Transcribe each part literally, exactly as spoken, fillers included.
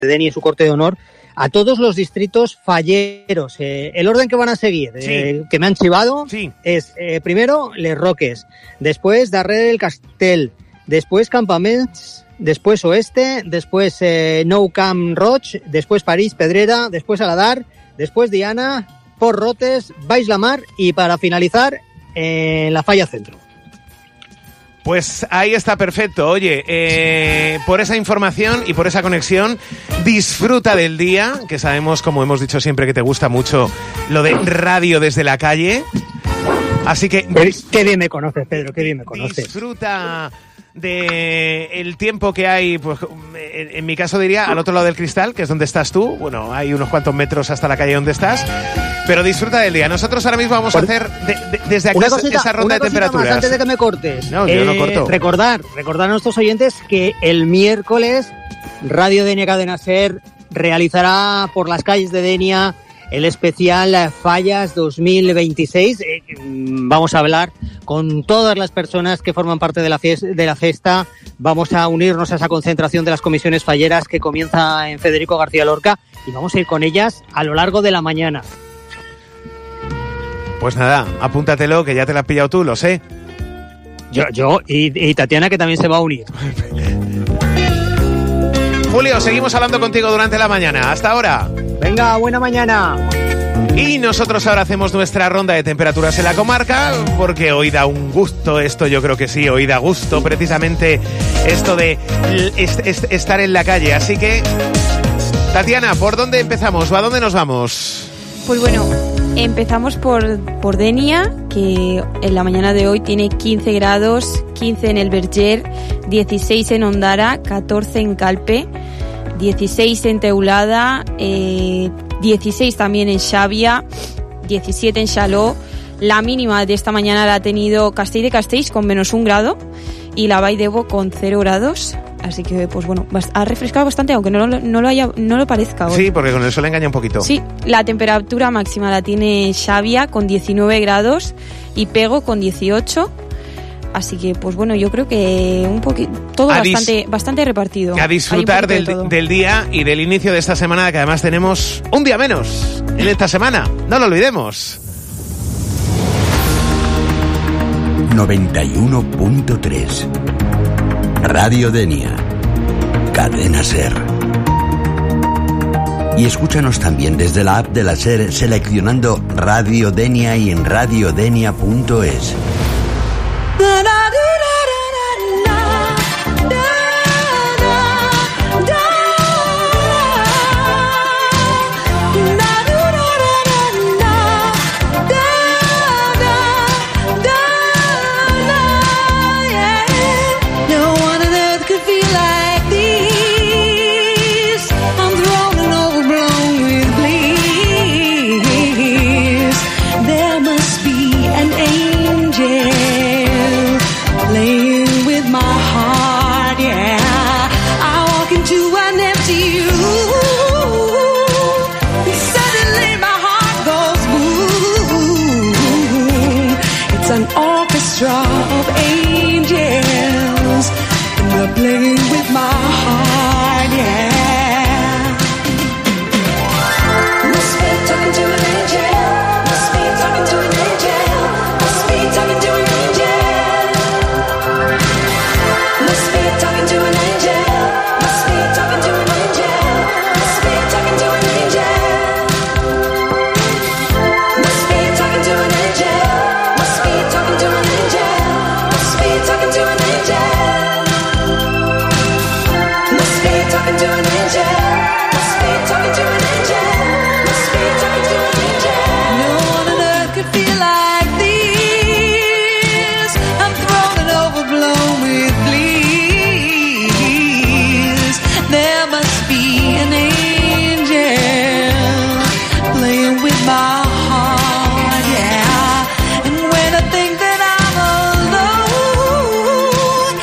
Deni y su corte de honor, a todos los distritos falleros. Eh, el orden que van a seguir, sí. eh, que me han chivado, sí. es eh, primero Les Roques, después Darrere del Castell, después Campaments, después Oeste, después eh, Nou Camp Roig, después París Pedrera, después Aladar, después Diana, Port Rotes, Baix la Mar y para finalizar en eh, la Falla Centro. Pues ahí está, perfecto. Oye, eh, por esa información y por esa conexión, disfruta del día, que sabemos, como hemos dicho siempre, que te gusta mucho lo de radio desde la calle. Así que... Qué, qué bien me conoces, Pedro, qué bien me conoces. Disfruta de el tiempo que hay, pues en, en mi caso diría al otro lado del cristal, que es donde estás tú. Bueno, hay unos cuantos metros hasta la calle donde estás, pero disfruta del día. Nosotros ahora mismo vamos a hacer de, de, desde aquí cosita, esa ronda de temperaturas. Más antes de que me cortes, no, yo eh, no corto. Recordar, recordar a nuestros oyentes que el miércoles Radio Denia Cadena Ser realizará por las calles de Denia el especial Fallas dos mil veintiséis. Eh, vamos a hablar con todas las personas que forman parte de la, fiesta, de la festa. Vamos a unirnos a esa concentración de las comisiones falleras que comienza en Federico García Lorca y vamos a ir con ellas a lo largo de la mañana. Pues nada, apúntatelo, que ya te la has pillado tú, lo sé. Yo, yo y, y Tatiana, que también se va a unir. Julio, seguimos hablando contigo durante la mañana. Hasta ahora. Venga, buena mañana. Y nosotros ahora hacemos nuestra ronda de temperaturas en la comarca, porque hoy da un gusto esto, yo creo que sí, hoy da gusto precisamente esto de est- est- estar en la calle. Así que, Tatiana, ¿por dónde empezamos o a dónde nos vamos? Pues bueno, empezamos por, por Denia, que en la mañana de hoy tiene quince grados, quince en el Verger, dieciséis en Ondara, catorce en Calpe, dieciséis en Teulada, eh, dieciséis también en Xàbia, diecisiete en Xaló. La mínima de esta mañana la ha tenido Castell de Castells con menos un grado y la Vall d'Ebo con cero grados. Así que, pues bueno, ha refrescado bastante, aunque no lo, no lo, haya, no lo parezca hoy. Sí, porque con el sol engaña un poquito. Sí, la temperatura máxima la tiene Xàbia con diecinueve grados y Pego con dieciocho. Así que, pues bueno, yo creo que un poquito todo bastante, bastante repartido. A disfrutar del, de del día y del inicio de esta semana, que además tenemos un día menos en esta semana. No lo olvidemos. noventa y uno punto tres Radio Denia, Cadena Ser. Y escúchanos también desde la app de la Ser seleccionando Radio Denia y en radio denia punto es. Of angels, and they're playing with my heart, yeah. Must be talking to an angel, must be talking to an angel, must be talking to an angel, must be talking to an angel, must be talking to an angel, must be talking to an angel, must be talking to an angel, must be talking to an angel. Talking to an angel. Must be talking to an angel. Must be talking to an angel. Must be talking to an angel. No one on earth could feel like this. I'm thrown and overblown with bliss. There must be an angel playing with my heart, yeah. And when I think that I'm alone,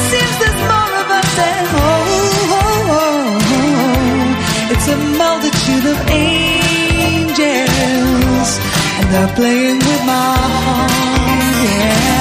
it's a multitude of angels, and they're playing with my heart, yeah.